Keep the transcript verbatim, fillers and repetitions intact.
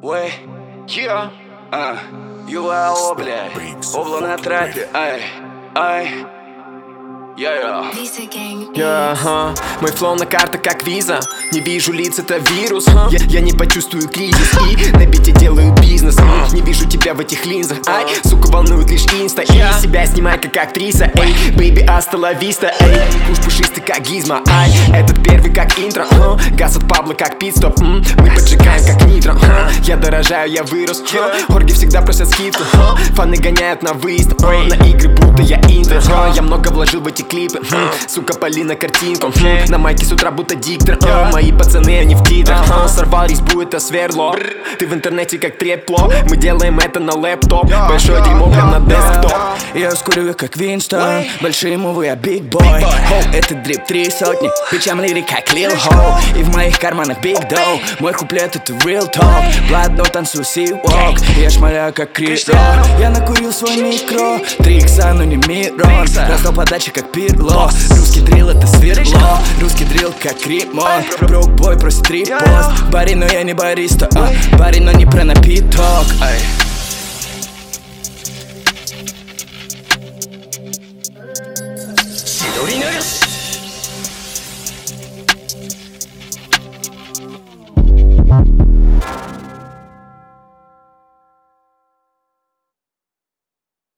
Ой, я, а, ЮАО, бля, Овла на трапе, ай, ай. Yeah, yeah. Yeah, huh. Мой флоу на картах как виза. Не вижу лиц, это вирус, huh? я, я не почувствую кризис и на бите делаю бизнес. uh. Не вижу тебя в этих линзах. Ай, сука, волнует лишь инста. И себя снимай как актриса. Эй, бэйби, аста ла виста. Эй, уж пушистый как гизма. Ай, этот первый как интро. uh. Газ от Пабло как пит-стоп. mm. Мы поджигаем как нитро. uh. Я дорожаю, я вырос. uh. Орги всегда просят скидку. uh. Фаны гоняют на выезд. uh. На игры будто я интер. uh. Я много вложил в эти клипы, хм, сука, Полина картинку, хм, на майке с утра будто диктор, uh, мои пацаны, они в титрах, uh, сорвал резьбу, это сверло. Ты в интернете как трепло, мы делаем это на лэптоп. Большое дерьмо прям на десктоп. Я скурю как Винстон, большие мувы, я биг бой. Хоу, это дрип три сотни, бичам лирик как Лил Хоу. И в моих карманах биг доу, мой куплет это real talk. Бладно танцую си-вок, я шмаляю как Крис Рок. Я накурил свой микро, три икса, но не Мирон. Раздал подачи как Пирло. Русский дрил это свердло, русский дрил как ремонт. Брок бой просит репост, барин, но я не бариста, а, барин, но не про напиток. Ай.